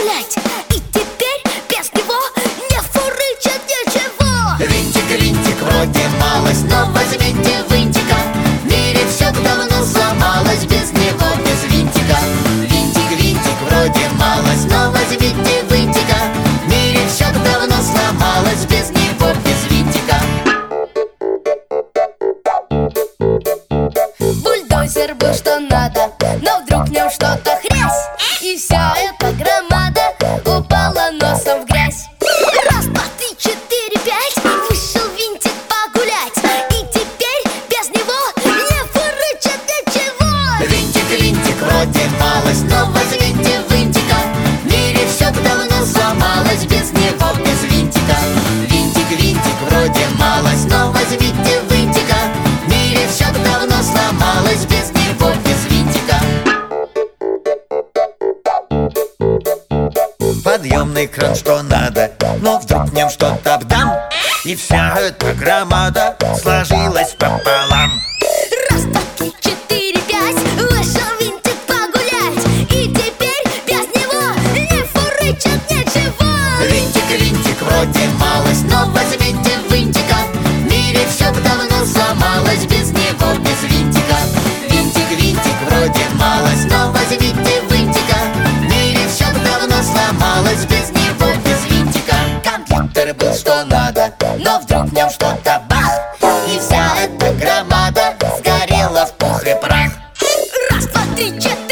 погулять. И теперь без него не фурычит ничего. Винтик, винтик, вроде малость, но возьмите винтика. В мире все давно сломалось без него, без винтика. Винтик, винтик, вроде малость, но возьмите винтика. В мире все давно сломалось без него, без винтика. Бульдозер был что надо, но вдруг в нем что-то хрясь, и вся эта громада упала носом в грязь. Раз, два, три, четыре, пять, вышел винтик погулять. И теперь без него не фурычит ничего. Винтик, винтик, вроде малость, но возьмите винтика. В мире все давно сломалось без него, без винтика. Винтик, винтик, вроде малость, но возьмите винтика. В мире все давно сломалось без него, без винтика. Подъемный кран что надо, но вдруг в нем что-то бдам, и вся эта громада сложилась пополам. Раз, два, три, четыре, пять, вышел винтик погулять. И теперь без него не фурычит ничего. Винтик, винтик, вроде малость, но возьмите винтика. В мире все давно сломалось без него, без винтика. Винтик, винтик, вроде малость, но возьмите винтика. В мире все давно сломалось без него, без винтика. Компьютер был что надо, но вдруг в нем что-то бах, и вся эта громада сгорела в пух и прах. Раз, два, три, четыре.